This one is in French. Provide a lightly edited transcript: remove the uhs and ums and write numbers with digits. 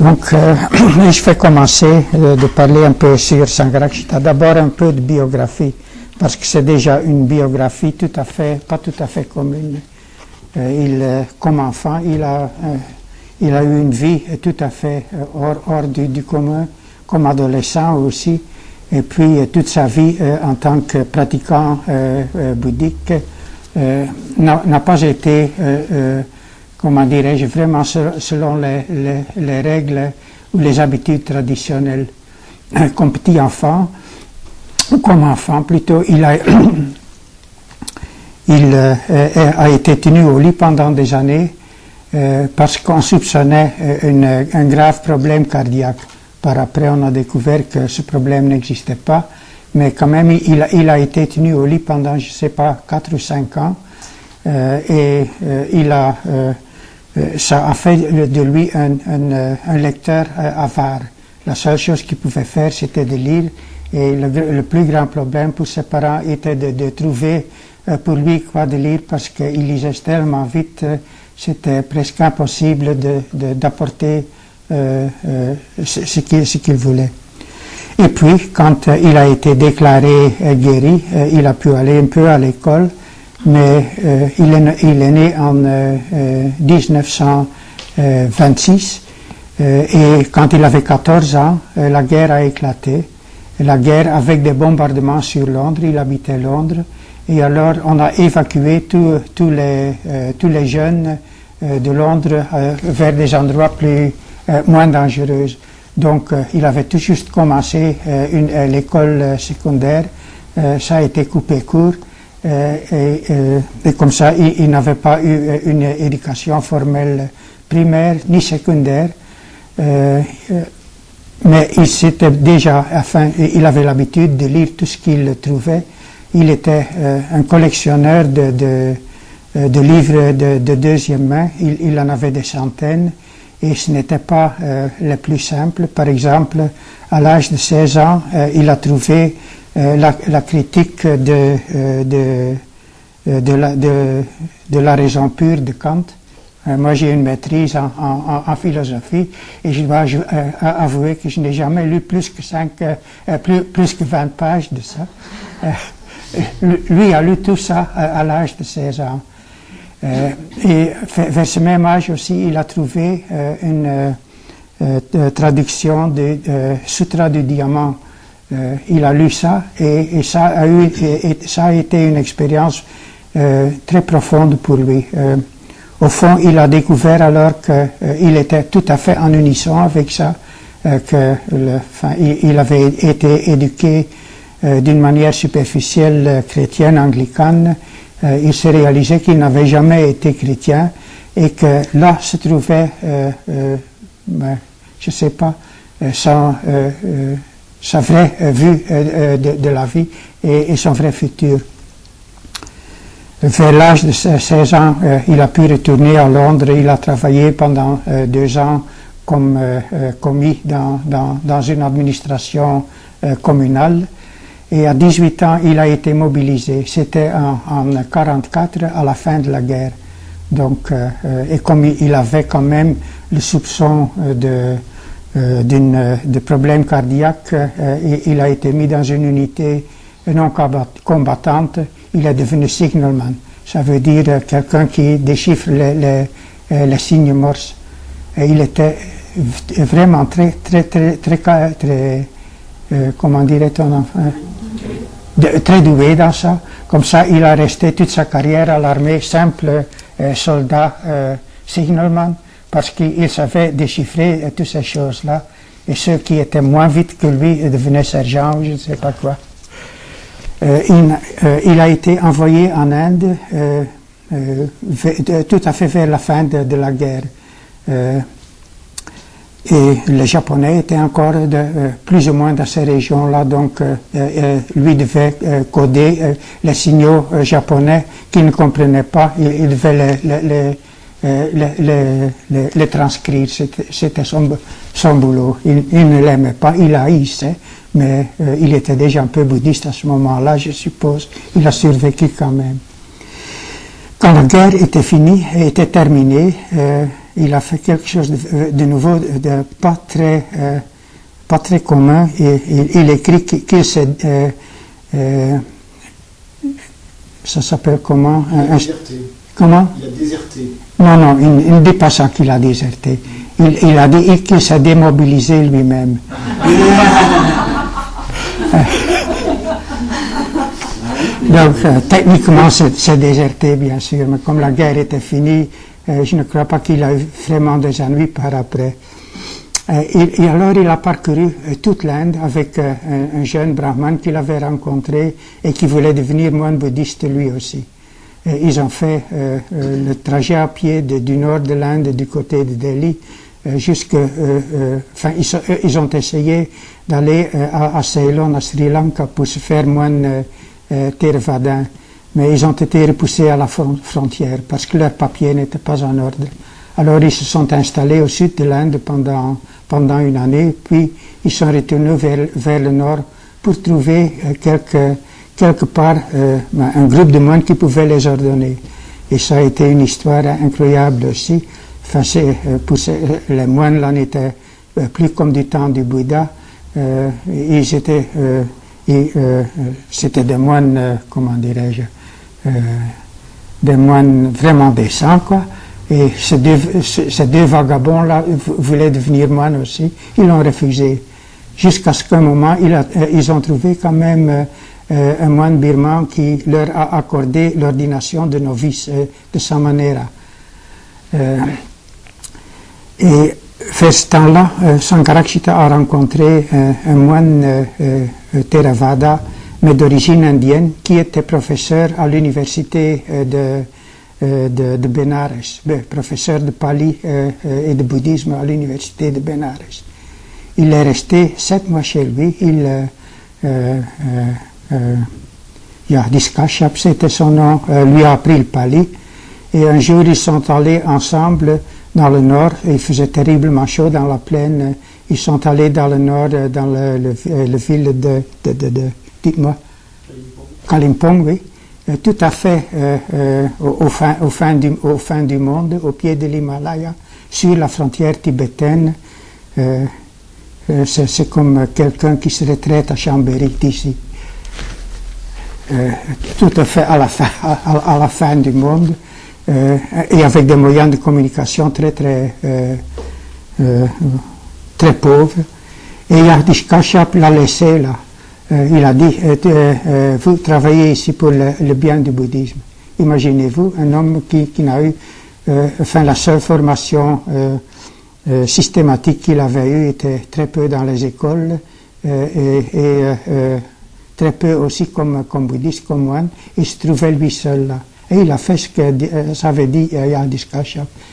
Donc, je vais commencer de parler un peu sur Sangharakshita. D'abord un peu de biographie, parce que c'est déjà une biographie pas tout à fait commune. Comme enfant, il a eu une vie tout à fait hors du commun, comme adolescent aussi, et puis toute sa vie en tant que pratiquant bouddhique n'a pas été comment dirais-je, vraiment selon les règles ou les habitudes traditionnelles. Comme petit enfant, ou comme enfant plutôt, il a été tenu au lit pendant des années parce qu'on soupçonnait un grave problème cardiaque. Par après, on a découvert que ce problème n'existait pas, mais quand même, il a été tenu au lit pendant, je ne sais pas, 4 ou 5 ans, et ça a fait de lui un lecteur avare. La seule chose qu'il pouvait faire, c'était de lire, et le plus grand problème pour ses parents était de trouver pour lui quoi de lire, parce qu'il lisait tellement vite, c'était presque impossible d'apporter ce qu'il voulait. Et puis, quand il a été déclaré guéri, il a pu aller un peu à l'école, mais il est né en 1926 et quand il avait 14 ans, la guerre a éclaté. La guerre avec des bombardements sur Londres, il habitait Londres, et alors on a évacué tous les jeunes de Londres vers des endroits moins dangereux. Donc il avait tout juste commencé l'école secondaire, ça a été coupé court. Et comme ça, il n'avait pas eu une éducation formelle primaire ni secondaire, mais il s'était déjà, il avait l'habitude de lire tout ce qu'il trouvait. Il était un collectionneur de livres de deuxième main. Il en avait des centaines, et ce n'était pas le plus simple. Par exemple, à l'âge de 16 ans, il a trouvé la critique de la raison pure de Kant. Moi, j'ai une maîtrise en philosophie, et je dois avouer que je n'ai jamais lu plus que 20 pages de ça. Lui a lu tout ça à l'âge de 16 ans. Et vers ce même âge aussi, il a trouvé une traduction de Sutra du Diamant. Il a lu ça, et ça a été une expérience très profonde pour lui. Au fond, il a découvert alors qu'il était tout à fait en unisson avec ça, il avait été éduqué d'une manière superficielle chrétienne anglicane. Il s'est réalisé qu'il n'avait jamais été chrétien, et que là se trouvait, je sais pas, sa vraie vue de la vie et son vrai futur. Vers l'âge de 16 ans, il a pu retourner à Londres. Il a travaillé pendant 2 ans comme commis dans une administration communale. Et à 18 ans, il a été mobilisé. C'était en 1944, à la fin de la guerre. Donc, et comme il avait quand même le soupçon de problèmes cardiaques, il a été mis dans une unité non combattante. Il est devenu signalman. Ça veut dire quelqu'un qui déchiffre les signes morses. Et il était vraiment très comment dirait-on, très doué dans ça. Comme ça, il a resté toute sa carrière à l'armée, simple soldat signalman, parce qu'il savait déchiffrer toutes ces choses-là. Et ceux qui étaient moins vite que lui devenaient sergents ou je ne sais pas quoi. Il a été envoyé en Inde tout à fait vers la fin de la guerre. Et les Japonais étaient encore plus ou moins dans ces régions-là, donc lui devait coder les signaux japonais qu'il ne comprenait pas. Il devait les transcrire. C'était son boulot. Il ne l'aimait pas, il haïssait, mais il était déjà un peu bouddhiste à ce moment-là, je suppose. Il a survécu quand même. Quand la guerre était finie, était terminée, il a fait quelque chose de nouveau, de pas très commun. Il écrit qu'il s'est... ça s'appelle comment? Il a déserté. Comment? Il a déserté. Non, il ne dit pas ça qu'il a déserté. Il a dit qu'il s'est démobilisé lui-même. Donc, techniquement, c'est déserté, bien sûr, mais comme la guerre était finie, je ne crois pas qu'il a eu vraiment des ennuis par après. Et alors, il a parcouru toute l'Inde avec un jeune brahman qu'il avait rencontré et qui voulait devenir moine bouddhiste lui aussi. Ils ont fait le trajet à pied du nord de l'Inde, du côté de Delhi, ils ont essayé d'aller à Ceylon, à Sri Lanka, pour se faire moine Theravadin, mais ils ont été repoussés à la frontière parce que leurs papiers n'étaient pas en ordre. Alors ils se sont installés au sud de l'Inde pendant une année, puis ils sont retournés vers le nord pour trouver quelque part un groupe de moines qui pouvait les ordonner. Et ça a été une histoire incroyable aussi. Enfin, les moines là n'étaient plus comme du temps du Bouddha. C'était des moines, comment dirais-je, des moines vraiment décents, quoi. Et ces deux vagabonds-là voulaient devenir moines aussi. Ils l'ont refusé. Jusqu'à ce qu'un moment, ils ont trouvé quand même un moine birman qui leur a accordé l'ordination de novice de sa manière. Et vers ce temps-là, Sankarakshita a rencontré un moine Theravada, mais d'origine indienne, qui était professeur à l'université de Benares, professeur de Pali et de bouddhisme à l'université de Benares. Il est resté 7 mois chez lui. Yadis Kashyap, c'était son nom, lui a appris le Pali. Et un jour, ils sont allés ensemble dans le nord. Il faisait terriblement chaud dans la plaine. Ils sont allés dans le nord, dans le ville de dites-moi, Kalimpong, oui. Tout à fait au fin du monde, au pied de l'Himalaya, sur la frontière tibétaine. C'est comme quelqu'un qui se retraite à Chambéry d'ici. Tout à fait à la fin du monde, et avec des moyens de communication très pauvres. Et Yadis Kashyap l'a laissé là. Il a dit, vous travaillez ici pour le bien du bouddhisme. Imaginez-vous, un homme qui n'a eu, la seule formation systématique qu'il avait eue était très peu dans les écoles et très peu aussi comme bouddhiste, comme moine. Il se trouvait lui seul là. Et il a fait ce que ça avait dit Yadis Kashyap.